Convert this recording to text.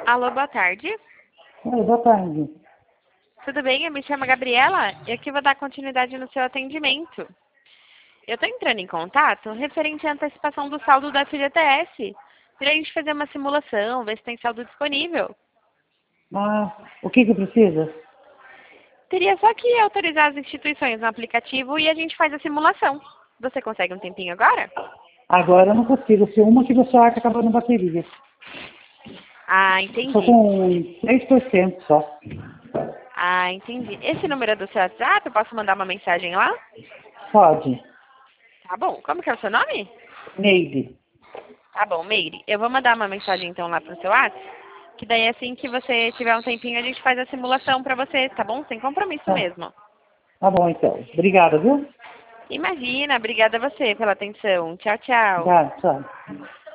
Alô, boa tarde. Oi, boa tarde. Tudo bem? Eu me chamo Gabriela e aqui vou dar continuidade no seu atendimento. Eu estou entrando em contato referente à antecipação do saldo da FGTS. Para a gente fazer uma simulação, ver se tem saldo disponível. Ah, o que precisa? Teria só que autorizar as instituições no aplicativo e a gente faz a simulação. Você consegue um tempinho agora? Agora eu não consigo, se uma que do celular está acabando a bateria. Ah, Estou entendi. com 3% só. Ah, entendi. Esse número é do seu WhatsApp? Eu posso mandar uma mensagem lá? Pode. Tá bom. Como que é o seu nome? Neide. Tá bom, Meire. Eu vou mandar uma mensagem então lá pro seu WhatsApp, que daí assim que você tiver um tempinho a gente faz a simulação pra você, tá bom? Sem compromisso Tá, mesmo. tá bom então. Obrigada, viu? Imagina, obrigada a você pela atenção. Tchau, tchau. Tá, tchau.